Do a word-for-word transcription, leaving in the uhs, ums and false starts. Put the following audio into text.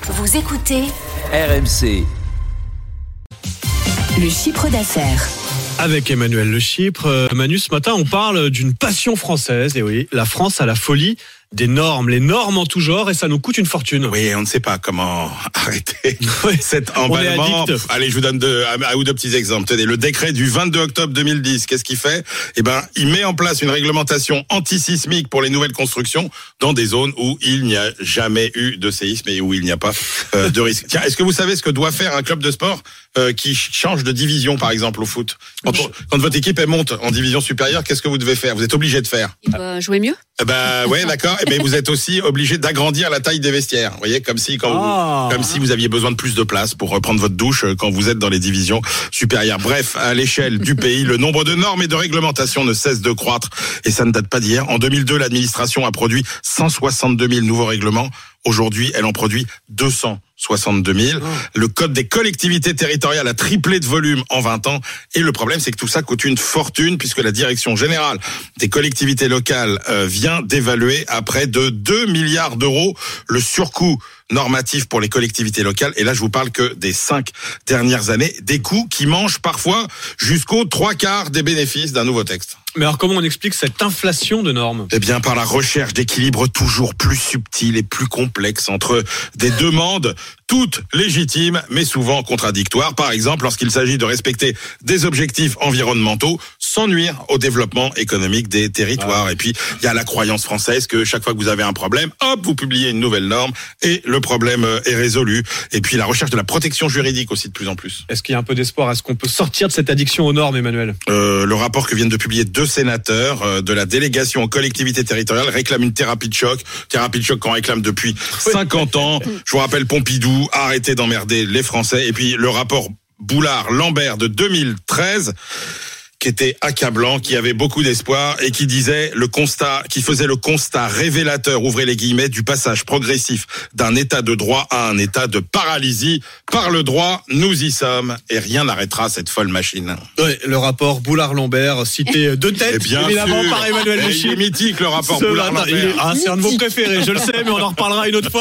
Vous écoutez R M C. Le Chypre d'affaires. Avec Emmanuel Le Chypre. Euh, Manu, ce matin, on parle d'une passion française. Et oui, la France a la folie des normes, les normes en tout genre, et ça nous coûte une fortune. Oui, on ne sait pas comment arrêter oui, cet emballement. Allez, je vous donne deux, un ou deux petits exemples. Tenez, le décret du vingt-deux octobre deux mille dix, qu'est-ce qu'il fait ? Eh ben, il met en place une réglementation antisismique pour les nouvelles constructions dans des zones où il n'y a jamais eu de séisme et où il n'y a pas euh, de risque. Tiens, est-ce que vous savez ce que doit faire un club de sport euh, qui change de division, par exemple, au foot ? Quand, on, quand votre équipe elle monte en division supérieure, qu'est-ce que vous devez faire ? Vous êtes obligé de faire. Il doit jouer mieux ? Eh ben, ouais, d'accord. Mais vous êtes aussi obligé d'agrandir la taille des vestiaires. Vous voyez, comme si, quand ah. vous, comme si vous aviez besoin de plus de place pour prendre votre douche quand vous êtes dans les divisions supérieures. Bref, à l'échelle du pays, le nombre de normes et de réglementations ne cesse de croître. Et ça ne date pas d'hier. En deux mille deux, l'administration a produit cent soixante-deux mille nouveaux règlements. Aujourd'hui, elle en produit deux cent soixante-deux mille. Oh. Le code des collectivités territoriales a triplé de volume en vingt ans. Et le problème, c'est que tout ça coûte une fortune puisque la direction générale des collectivités locales euh, vient d'évaluer à près de deux milliards d'euros le surcoût normatif pour les collectivités locales. Et là, je vous parle que des cinq dernières années, des coûts qui mangent parfois jusqu'aux trois quarts des bénéfices d'un nouveau texte. Mais alors, comment on explique cette inflation de normes ? Eh bien, par la recherche d'équilibre toujours plus subtil et plus complexe entre des demandes toutes légitimes, mais souvent contradictoires. Par exemple, lorsqu'il s'agit de respecter des objectifs environnementaux sans nuire au développement économique des territoires. Ah. Et puis, il y a la croyance française que chaque fois que vous avez un problème, hop, vous publiez une nouvelle norme et le problème est résolu. Et puis, la recherche de la protection juridique aussi de plus en plus. Est-ce qu'il y a un peu d'espoir ? Est-ce qu'on peut sortir de cette addiction aux normes, Emmanuel ? euh, Le rapport que viennent de publier deux sénateurs euh, de la délégation aux collectivités territoriales réclament une thérapie de choc. Thérapie de choc qu'on réclame depuis cinquante ans. Je vous rappelle Pompidou, arrêtez d'emmerder les Français. Et puis, le rapport Boulard-Lambert de deux mille treize... qui était accablant, qui avait beaucoup d'espoir et qui disait le constat, qui faisait le constat révélateur, ouvrez les guillemets, du passage progressif d'un état de droit à un état de paralysie. Par le droit, nous y sommes et rien n'arrêtera cette folle machine. Oui, le rapport Boulard-Lambert, cité de tête, bien évidemment, sûr. par Emmanuel Le Chypre. Il est mythique, le rapport Boulard-Lambert. Ah, c'est un de vos préférés, je le sais, mais on en reparlera une autre fois.